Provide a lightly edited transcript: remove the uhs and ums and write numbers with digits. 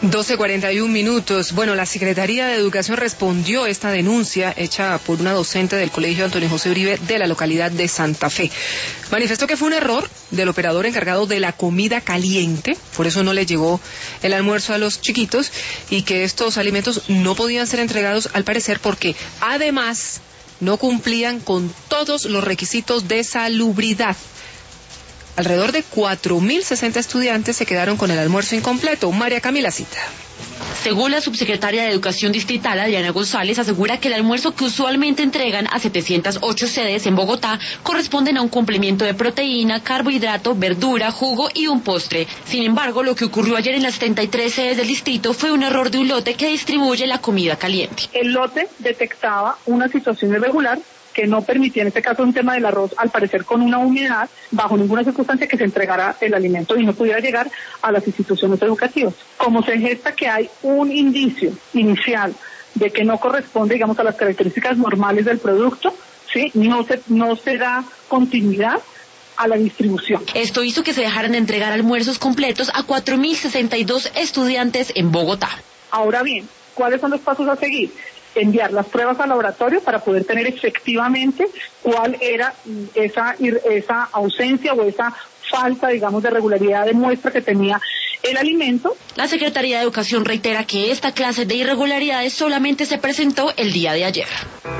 12:41. Bueno, la Secretaría de Educación respondió a esta denuncia hecha por una docente del Colegio Antonio José Uribe de la localidad de Santa Fe. Manifestó que fue un error del operador encargado de la comida caliente, por eso no le llegó el almuerzo a los chiquitos, y que estos alimentos no podían ser entregados al parecer porque además no cumplían con todos los requisitos de salubridad. Alrededor de 4.060 estudiantes se quedaron con el almuerzo incompleto. María Camila Cita. Según la subsecretaria de Educación Distrital, Adriana González, asegura que el almuerzo que usualmente entregan a 708 sedes en Bogotá corresponden a un complemento de proteína, carbohidrato, verdura, jugo y un postre. Sin embargo, lo que ocurrió ayer en las 73 sedes del distrito fue un error de un lote que distribuye la comida caliente. El lote detectaba una situación irregular que no permitía, en este caso un tema del arroz, al parecer con una humedad, bajo ninguna circunstancia que se entregara el alimento y no pudiera llegar a las instituciones educativas. Como se gesta que hay un indicio inicial de que no corresponde, digamos, a las características normales del producto, ¿sí? No se da continuidad a la distribución. Esto hizo que se dejaran de entregar almuerzos completos a 4.062 estudiantes en Bogotá. Ahora bien, ¿cuáles son los pasos a seguir? Enviar las pruebas al laboratorio para poder tener efectivamente cuál era esa ausencia o esa falta, digamos, de regularidad de muestra que tenía el alimento. La Secretaría de Educación reitera que esta clase de irregularidades solamente se presentó el día de ayer.